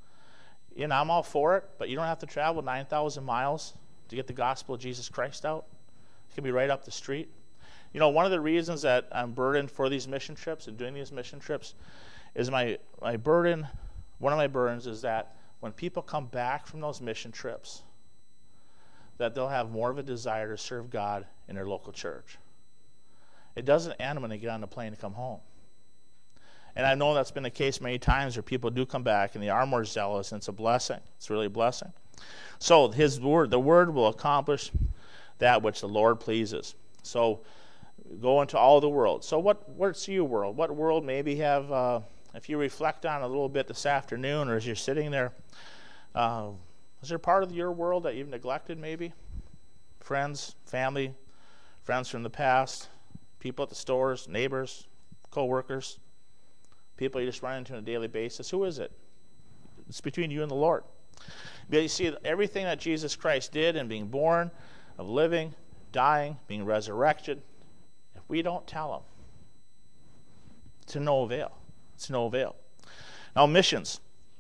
Speaker 1: You know, I'm all for it, but you don't have to travel nine thousand miles to get the gospel of Jesus Christ out. It can be right up the street. You know, one of the reasons that I'm burdened for these mission trips and doing these mission trips is my, my burden, one of my burdens is that when people come back from those mission trips, that they'll have more of a desire to serve God in their local church. It doesn't end when they get on the plane to come home. And I know that's been the case many times where people do come back and they are more zealous, and it's a blessing. It's really a blessing. So his word, the word will accomplish that which the Lord pleases. So go into all the world. So what? What's your world? What world maybe have uh, if you reflect on it a little bit this afternoon, or as you're sitting there, uh, is there part of your world that you've neglected maybe? Friends, family, friends from the past, people at the stores, neighbors, co-workers, people you just run into on a daily basis. Who is it? It's between you and the Lord. But you see, everything that Jesus Christ did in being born, of living, dying, being resurrected, if we don't tell them, it's to no avail. It's to no avail. Now, missions.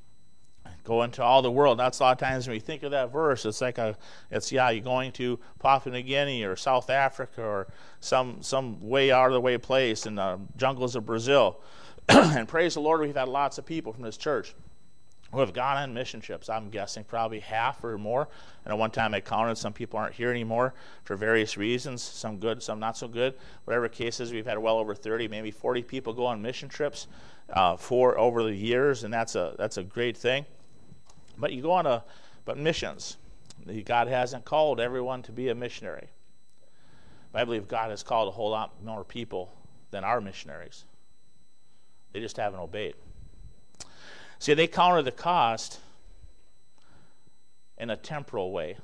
Speaker 1: Go into all the world. That's a lot of times when we think of that verse, it's like a, it's, yeah, you're going to Papua New Guinea or South Africa or some some way out of the way place in the jungles of Brazil. And praise the Lord, we've had lots of people from this church who have gone on mission trips. I'm guessing probably half or more. And at one time I counted, some people aren't here anymore for various reasons, some good, some not so good. Whatever cases, we've had well over thirty, maybe forty people go on mission trips uh, for over the years, and that's a that's a great thing. But you go on a, but missions, God hasn't called everyone to be a missionary. But I believe God has called a whole lot more people than our missionaries. They just haven't obeyed. See, they counted the cost in a temporal way.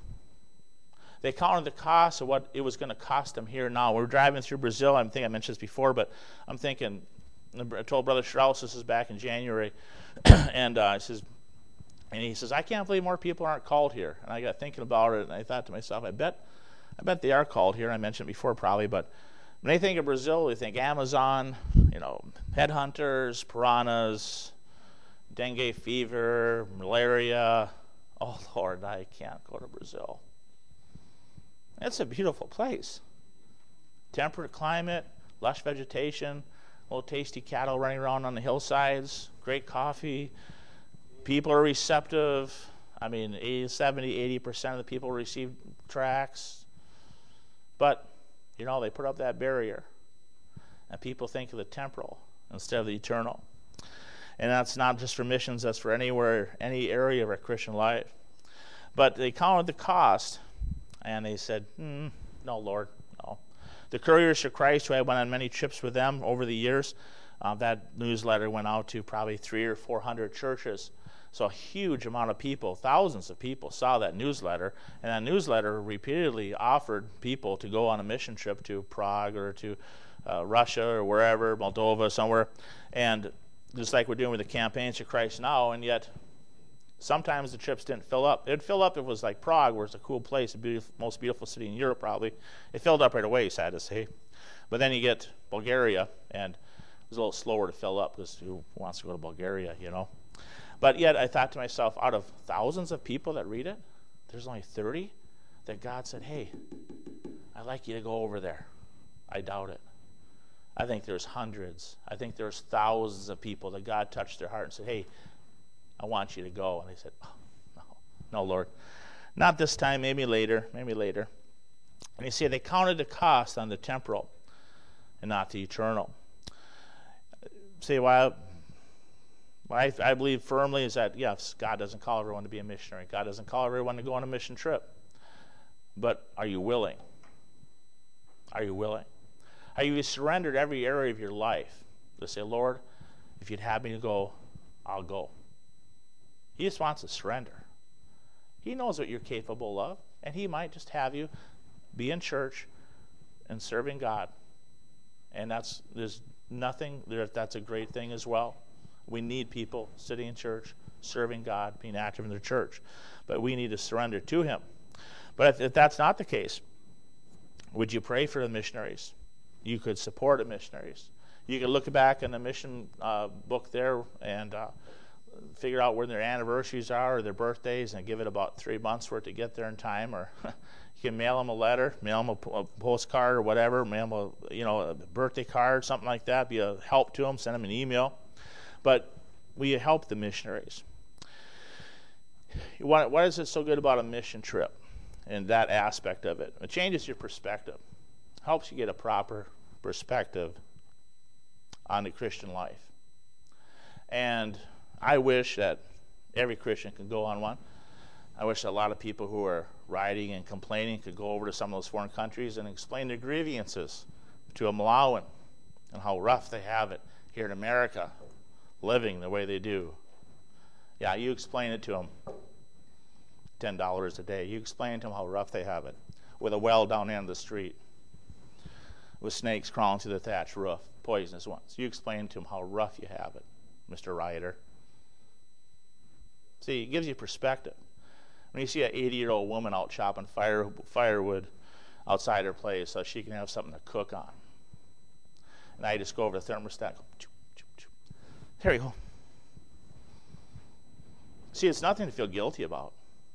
Speaker 1: They counted the cost of what it was going to cost them here now. We're driving through Brazil. I think I mentioned this before, but I'm thinking, I told Brother Strauss, this is back in January, and uh, he says, and he says, I can't believe more people aren't called here. And I got thinking about it, and I thought to myself, I bet, I bet they are called here. I mentioned it before probably, but when they think of Brazil, they think Amazon, you know, headhunters, piranhas, dengue fever, malaria. Oh, Lord, I can't go to Brazil. It's a beautiful place. Temperate climate, lush vegetation, little tasty cattle running around on the hillsides, great coffee. People are receptive. I mean, eighty, seventy, eighty percent of the people receive tracts. But, you know, they put up that barrier. And people think of the temporal instead of the eternal. And that's not just for missions, that's for anywhere, any area of our Christian life. But they counted the cost, and they said, hmm, no, Lord, no. The Couriers to Christ, who I went on many trips with them over the years, uh, that newsletter went out to probably three or four hundred churches. So a huge amount of people, thousands of people saw that newsletter, and that newsletter repeatedly offered people to go on a mission trip to Prague or to uh, Russia or wherever, Moldova, somewhere, and just like we're doing with the Campaigns to Christ now, and yet sometimes the trips didn't fill up. It'd fill up if it was like Prague, where it's a cool place, the beautiful, most beautiful city in Europe probably. It filled up right away, sad to say. But then you get Bulgaria, and it was a little slower to fill up because who wants to go to Bulgaria, you know? But yet I thought to myself, out of thousands of people that read it, there's only thirty that God said, hey, I'd like you to go over there. I doubt it. I think there's hundreds. I think there's thousands of people that God touched their heart and said, hey, I want you to go. And they said, oh, no, no, Lord. Not this time, maybe later, maybe later. And you see, they counted the cost on the temporal and not the eternal. See, why? I, I believe firmly is that, yes, God doesn't call everyone to be a missionary. God doesn't call everyone to go on a mission trip. But are you willing? Are you willing? Are you surrendered every area of your life to say, Lord, if you'd have me to go, I'll go. He just wants to surrender. He knows what you're capable of, and he might just have you be in church and serving God. And that's there's nothing there. That's a great thing as well. We need people sitting in church, serving God, being active in their church. But we need to surrender to him. But if, if that's not the case, would you pray for the missionaries? You could support the missionaries. You could look back in the mission uh, book there and uh, figure out when their anniversaries are or their birthdays and give it about three months for it to get there in time. Or you can mail them a letter, mail them a, a postcard or whatever, mail them a, you know, a birthday card, something like that. Be a help to them, send them an email. But we help the missionaries. What, what is it so good about a mission trip and that aspect of it? It changes your perspective. Helps you get a proper perspective on the Christian life. And I wish that every Christian could go on one. I wish a lot of people who are rioting and complaining could go over to some of those foreign countries and explain their grievances to a Malawian and how rough they have it here in America. living the way they do. Yeah, you explain it to them. ten dollars a day. You explain to them how rough they have it. With a well down the end of the street. With snakes crawling through the thatched roof. Poisonous ones. You explain to them how rough you have it, Mister Rioter. See, it gives you perspective. When you see an eighty-year-old woman out chopping fire, firewood outside her place so she can have something to cook on. And I just go over to the thermostat. Go, choo, choo, choo. There you go. See, it's nothing to feel guilty about.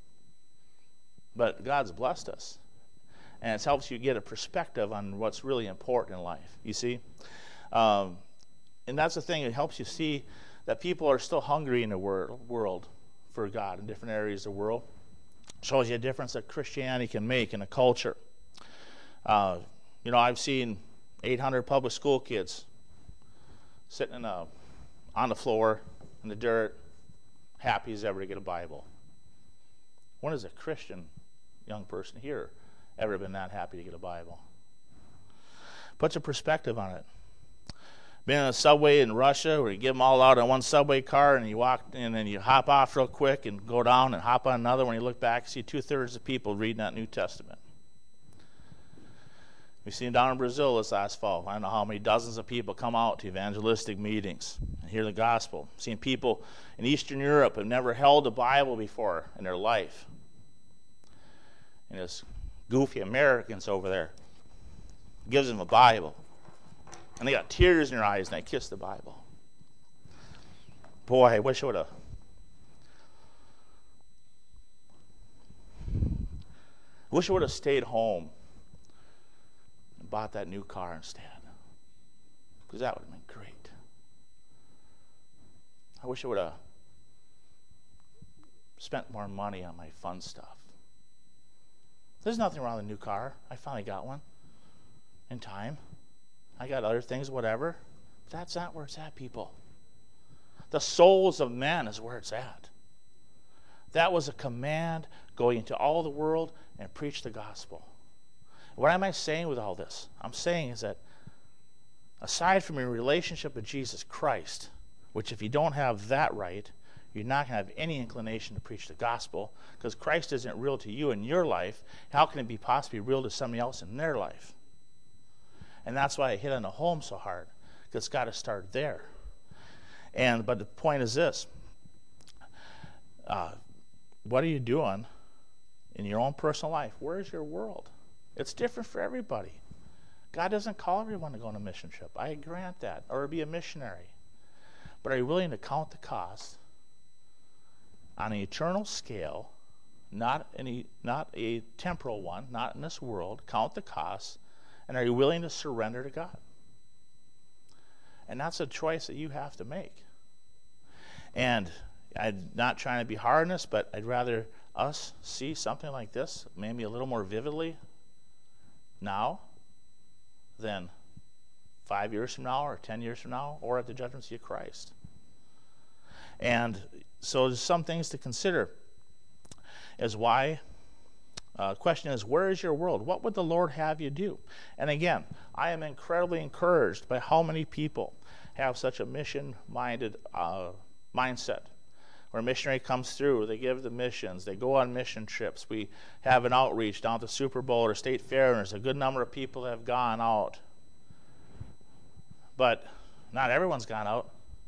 Speaker 1: But God's blessed us. And it helps you get a perspective on what's really important in life, you see? Um, and that's the thing. It helps you see that people are still hungry in the wor- world for God in different areas of the world. Shows you a difference that Christianity can make in a culture. Uh, you know, I've seen eight hundred public school kids sitting in a, on the floor in the dirt, happy as ever to get a Bible. When has a Christian young person here ever been that happy to get a Bible? Puts a perspective on it. Been in a subway in Russia where you get them all out on one subway car and you walk and then you hop off real quick and go down and hop on another. When you look back, you see two-thirds of people reading that New Testament. We've seen down in Brazil this last fall. I don't know how many dozens of people come out to evangelistic meetings and hear the gospel. I've seen people in Eastern Europe who have never held a Bible before in their life. And this goofy Americans over there gives them a Bible. And they got tears in their eyes and they kiss the Bible. Boy, I wish I would have. I wish I would have stayed home and bought that new car instead. Because that would have been great. I wish I would have spent more money on my fun stuff. There's nothing wrong with a new car. I finally got one in time. I got other things, whatever. But that's not where it's at, people. The souls of men is where it's at. That was a command, going into all the world and preach the gospel. What am I saying with all this? I'm saying is that aside from your relationship with Jesus Christ, which if you don't have that right, you're not going to have any inclination to preach the gospel, because Christ isn't real to you in your life. How can it be possibly real to somebody else in their life? And that's why I hit on the home so hard, because it's got to start there. And but the point is this: uh, what are you doing in your own personal life? Where's your world? It's different for everybody. God doesn't call everyone to go on a mission trip. I grant that, or be a missionary. But are you willing to count the cost on an eternal scale, not any, not a temporal one, not in this world? Count the cost. And are you willing to surrender to God? And that's a choice that you have to make. And I'm not trying to be hard on this, but I'd rather us see something like this maybe a little more vividly now than five years from now or ten years from now or at the judgment seat of Christ. And so there's some things to consider as why. The uh, question is, where is your world? What would the Lord have you do? And again, I am incredibly encouraged by how many people have such a mission-minded uh, mindset. Where a missionary comes through, they give the missions, they go on mission trips. We have an outreach down to Super Bowl or State Fair, and there's a good number of people that have gone out. But not everyone's gone out.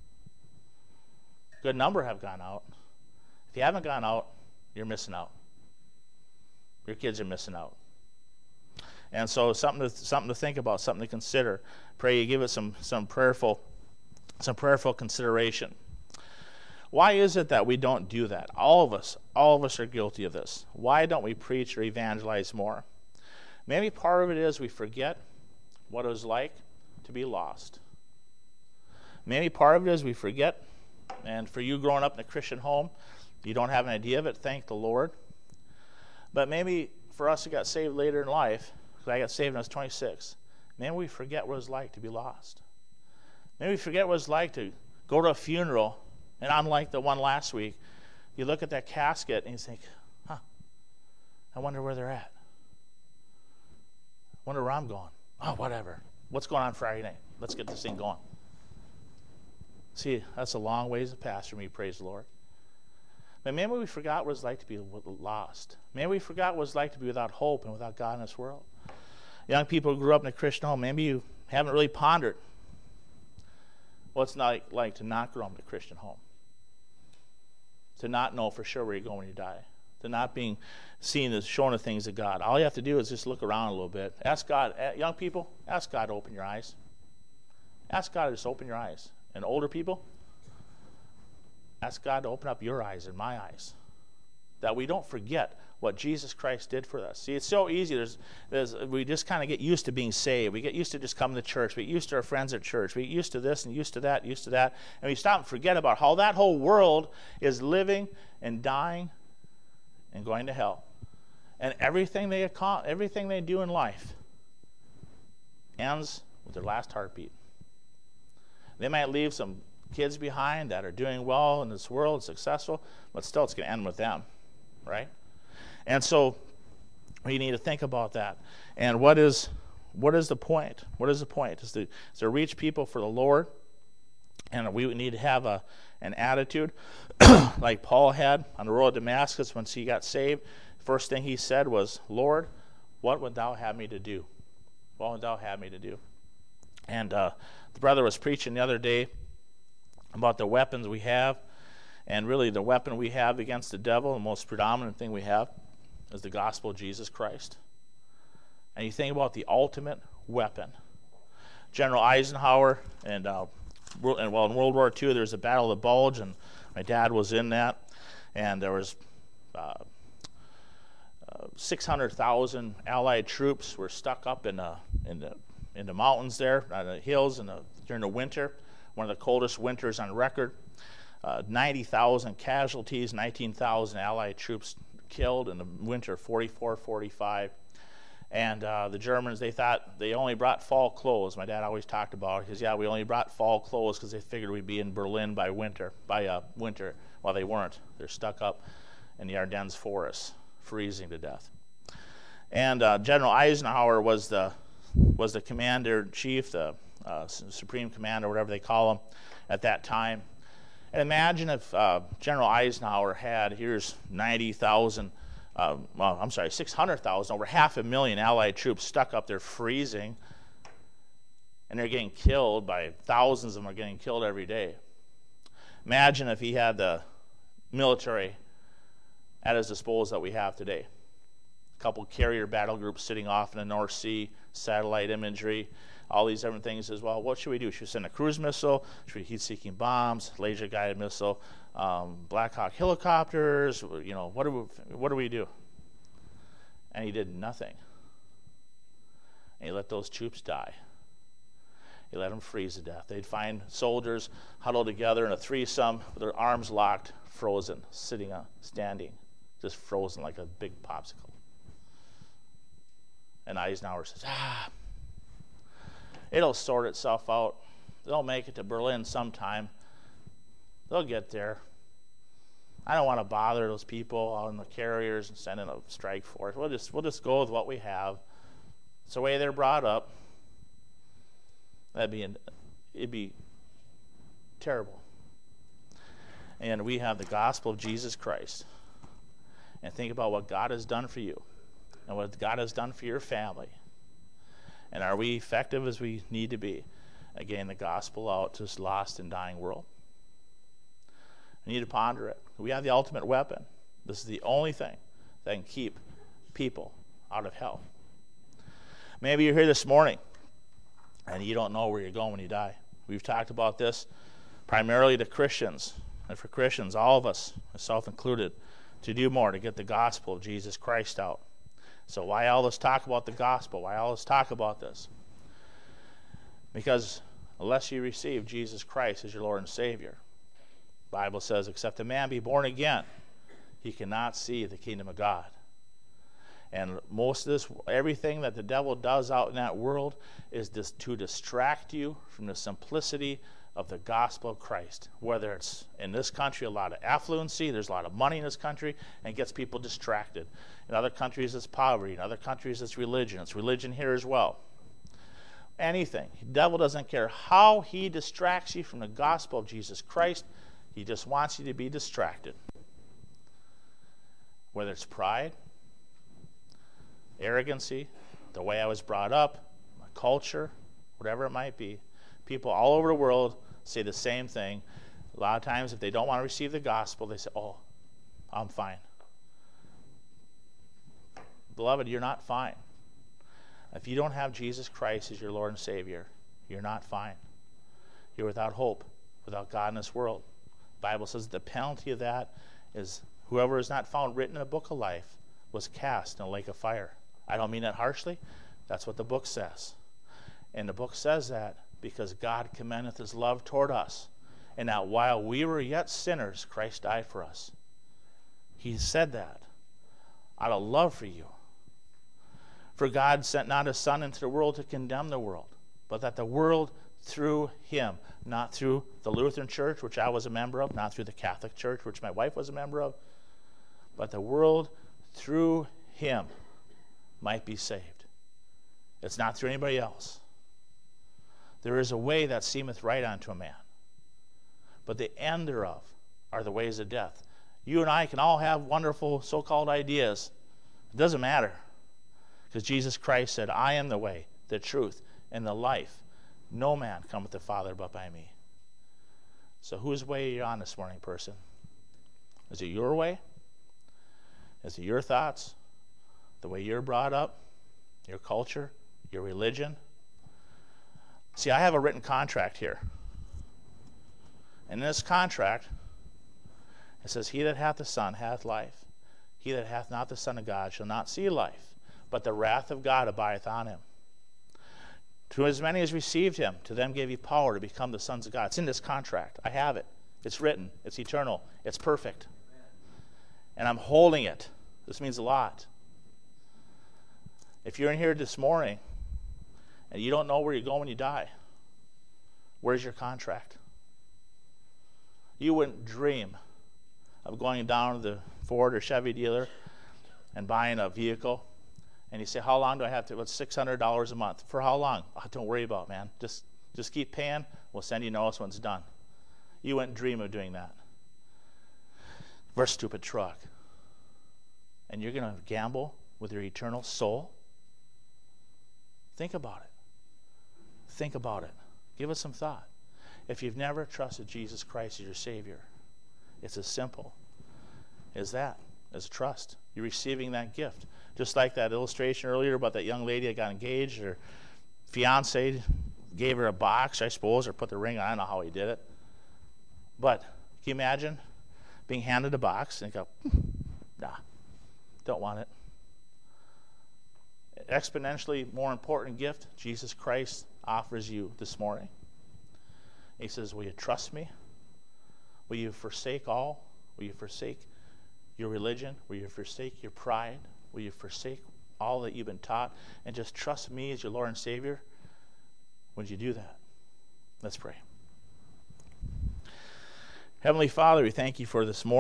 Speaker 1: A good number have gone out. If you haven't gone out, you're missing out. Your kids are missing out. And so something to something to think about, something to consider. Pray you give it some some prayerful some prayerful consideration. Why is it that we don't do that? All of us, all of us are guilty of this. Why don't we preach or evangelize more? Maybe part of it is we forget what it was like to be lost. Maybe part of it is we forget, and for you growing up in a Christian home, you don't have an idea of it, thank the Lord. But maybe for us who got saved later in life, because I got saved when I was twenty-six, maybe we forget what it was like to be lost. Maybe we forget what it was like to go to a funeral, and unlike the one last week, you look at that casket and you think, huh, I wonder where they're at. I wonder where I'm going. Oh, whatever. What's going on Friday night? Let's get this thing going. See, that's a long ways to pass for me, praise the Lord. But maybe we forgot what it's like to be lost. Maybe we forgot what it's like to be without hope and without God in this world. Young people who grew up in a Christian home, maybe you haven't really pondered what it's like, like to not grow up in a Christian home. To not know for sure where you're going when you die. To not being seen as showing the things of God. All you have to do is just look around a little bit. Ask God, young people, ask God to open your eyes. Ask God to just open your eyes. And older people, ask God to open up your eyes and my eyes, that we don't forget what Jesus Christ did for us. See, it's so easy. There's, there's, we just kind of get used to being saved. We get used to just coming to church. We get used to our friends at church. We get used to this and used to that, used to that. And we stop and forget about how that whole world is living and dying and going to hell. And everything they, everything they do in life ends with their last heartbeat. They might leave some kids behind that are doing well in this world, successful, but still it's going to end with them, right? And so we need to think about that. And what is what is the point? What is the point? Is to, is to reach people for the Lord, and we need to have a an attitude like Paul had on the road to Damascus once he got saved. First thing he said was, Lord, what would thou have me to do? What would thou have me to do? And uh, the brother was preaching the other day about the weapons we have, and really the weapon we have against the devil, the most predominant thing we have, is the gospel of Jesus Christ. And you think about the ultimate weapon. General Eisenhower, and, uh, and well, in World War Two, there was a Battle of the Bulge, and my dad was in that, and there was uh, uh, six hundred thousand Allied troops were stuck up in the, in the, in the mountains there, on the hills in the, during the winter, one of the coldest winters on record. Uh, ninety thousand casualties, nineteen thousand Allied troops killed in the winter, forty-four, forty-five. And uh, the Germans, they thought they only brought fall clothes. My dad always talked about it. He says, yeah, we only brought fall clothes because they figured we'd be in Berlin by winter. By uh, winter. Well, they weren't. They're stuck up in the Ardennes forests, freezing to death. And uh, General Eisenhower was the was the commander-in-chief, the uh, supreme commander, whatever they call him, at that time. And imagine if uh, General Eisenhower had, here's ninety thousand, uh, well, I'm sorry, six hundred thousand, over half a million Allied troops stuck up there freezing, and they're getting killed by thousands of them are getting killed every day. Imagine if he had the military at his disposal that we have today. A couple carrier battle groups sitting off in the North Sea, satellite imagery, all these different things as well. What should we do? Should we send a cruise missile? Should we heat-seeking bombs, laser-guided missile, um, Black Hawk helicopters? You know, what do we, what do we do? And he did nothing. And he let those troops die. He let them freeze to death. They'd find soldiers huddled together in a threesome with their arms locked, frozen, sitting up, standing, just frozen like a big popsicle. And Eisenhower says, ah, it'll sort itself out. They'll make it to Berlin sometime. They'll get there. I don't want to bother those people on the carriers and send in a strike force. We'll just we'll just go with what we have. It's the way they're brought up. That'd be an, it'd be terrible. And we have the gospel of Jesus Christ. And think about what God has done for you and what God has done for your family. And are we effective as we need to be at getting the gospel out to this lost and dying world? We need to ponder it. We have the ultimate weapon. This is the only thing that can keep people out of hell. Maybe you're here this morning and you don't know where you're going when you die. We've talked about this primarily to Christians. And for Christians, all of us, myself included, to do more to get the gospel of Jesus Christ out. So why all this talk about the gospel? Why all this talk about this? Because unless you receive Jesus Christ as your Lord and Savior, the Bible says, except a man be born again, he cannot see the kingdom of God. And most of this, everything that the devil does out in that world is just to distract you from the simplicity of the gospel of Christ. Whether it's in this country, a lot of affluency, there's a lot of money in this country, and it gets people distracted. In other countries, it's poverty. In other countries, it's religion. It's religion here as well. anything. The devil doesn't care how he distracts you from the gospel of Jesus Christ. He just wants you to be distracted. Whether it's pride, arrogancy, the way I was brought up, my culture, whatever it might be. People all over the world say the same thing. A lot of times, if they don't want to receive the gospel, they say, oh, I'm fine. Beloved, you're not fine. If you don't have Jesus Christ as your Lord and Savior, you're not fine. You're without hope, without God in this world. The Bible says the penalty of that is whoever is not found written in a book of life was cast in a lake of fire. I don't mean that harshly. That's what the book says. And the book says that because God commendeth his love toward us, and that while we were yet sinners, Christ died for us. He said that out of love for you. For God sent not his Son into the world to condemn the world, but that the world through him, not through the Lutheran Church, which I was a member of, not through the Catholic Church, which my wife was a member of, but the world through him might be saved. It's not through anybody else. There is a way that seemeth right unto a man, but the end thereof are the ways of death. You and I can all have wonderful so-called ideas. It doesn't matter. Because Jesus Christ said, I am the way, the truth, and the life. No man cometh to the Father but by me. So whose way are you on this morning, person? Is it your way? Is it your thoughts? The way you're brought up? Your culture? Your religion? See, I have a written contract here. And in this contract, it says, he that hath the Son hath life. He that hath not the Son of God shall not see life, but the wrath of God abideth on him. To as many as received him, to them gave he power to become the sons of God. It's in this contract. I have it. It's written. It's eternal. It's perfect. And I'm holding it. This means a lot. If you're in here this morning and you don't know where you're going when you die, where's your contract? You wouldn't dream of going down to the Ford or Chevy dealer and buying a vehicle. And you say, how long do I have to? What's six hundred dollars a month? For how long? Oh, don't worry about it, man. Just, just keep paying. We'll send you notice when it's done. You wouldn't dream of doing that. For a stupid truck. And you're going to gamble with your eternal soul? Think about it. Think about it. Give it some thought. If you've never trusted Jesus Christ as your Savior, it's as simple as that, as trust. You're receiving that gift. Just like that illustration earlier about that young lady that got engaged. Her fiance gave her a box, I suppose, or put the ring on. I don't know how he did it. But can you imagine being handed a box and go, nah, don't want it. Exponentially more important gift Jesus Christ offers you this morning. He says, will you trust me? Will you forsake all? Will you forsake your religion? Will you forsake your pride? Will you forsake all that you've been taught and just trust me as your Lord and Savior? Would you do that? Let's pray. Heavenly Father, we thank you for this morning.